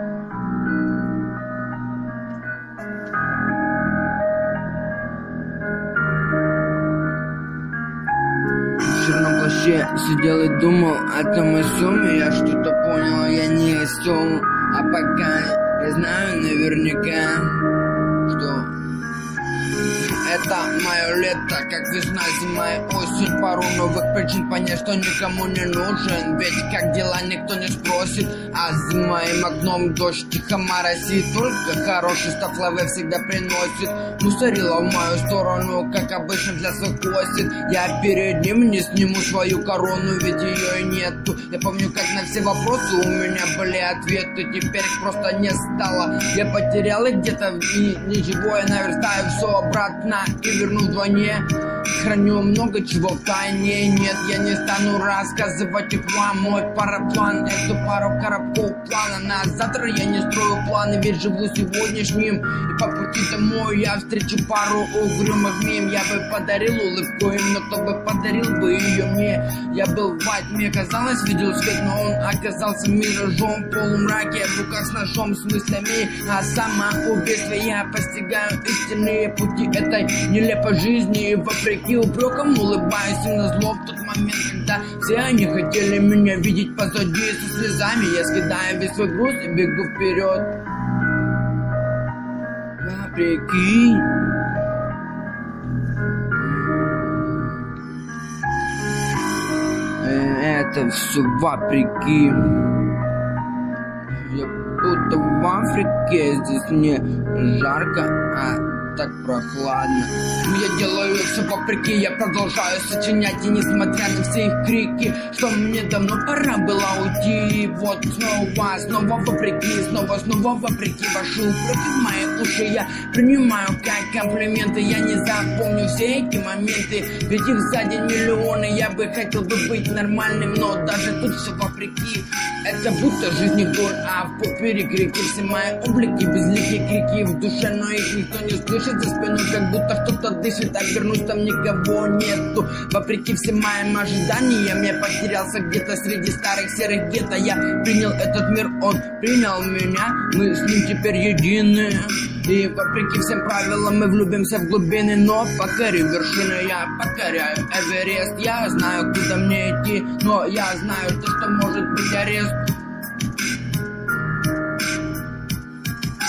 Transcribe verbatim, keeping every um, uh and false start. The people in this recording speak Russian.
В черном плаще сидел и думал о том и сём. Я что-то понял, я не осел. А пока я знаю наверняка, что это мое лето, как весна, зима и осень. Пару новых причин понять, что никому не нужен. Ведь как дела, никто не спросит. А за моим окном дождь тихо моросит. Только хороший став лавы всегда приносит. Мусорила в мою сторону, как обычно для своих хвостит. Я перед ним не сниму свою корону, ведь ее и нету. Я помню, как на все вопросы у меня были ответы. Теперь их просто не стало. Я потерял их где-то, и ничего, я наверстаю все обратно и верну вдвойне. Храню много чего в тайне. Нет, я не стану рассказывать их вам. Мой параплан, эту пару коробков плана. На завтра я не строю планы, ведь живу сегодняшним. И по пути домой я встречу пару угрюмых мим. Я бы подарил улыбку им, но кто бы подарил бы ее мне? Я был в тьме, казалось, видел свет, но он оказался миражом. В полумраке, в руках с ножом, с мыслями о самоубийстве. Я постигаю истинные пути этой нелепой жизни. И вопреки упрекам улыбаюсь им назло в тот момент, когда все они хотели меня видеть позади. Со слезами я скидаю весь свой груз и бегу вперед. Вопреки. Это все вопреки. Я будто в Африке, здесь мне жарко, а так прохладно. Я делаю все вопреки, я продолжаю сочинять. И несмотря на все их крики, что мне давно пора было уйти. И вот снова, снова вопреки, снова, снова вопреки. Ваши упреки в мои уши я принимаю как комплименты. Я не запомню все эти моменты, ведь их за день миллионы. Я бы хотел бы быть нормальным, но даже тут все вопреки. Это будто жизни боль, а в попе крики. Все мои облики, безликие крики в душе, но их никто не слышит. За спиной, как будто кто-то дышит. Обернусь, там никого нету. Вопреки всем моим ожиданиям, я потерялся где-то среди старых серых гетто. Я принял этот мир, он принял меня. Мы с ним теперь едины. И вопреки всем правилам мы влюбимся в глубины. Но покорив вершины, я покоряю Эверест. Я знаю, куда мне идти, но я знаю то, что может быть арест.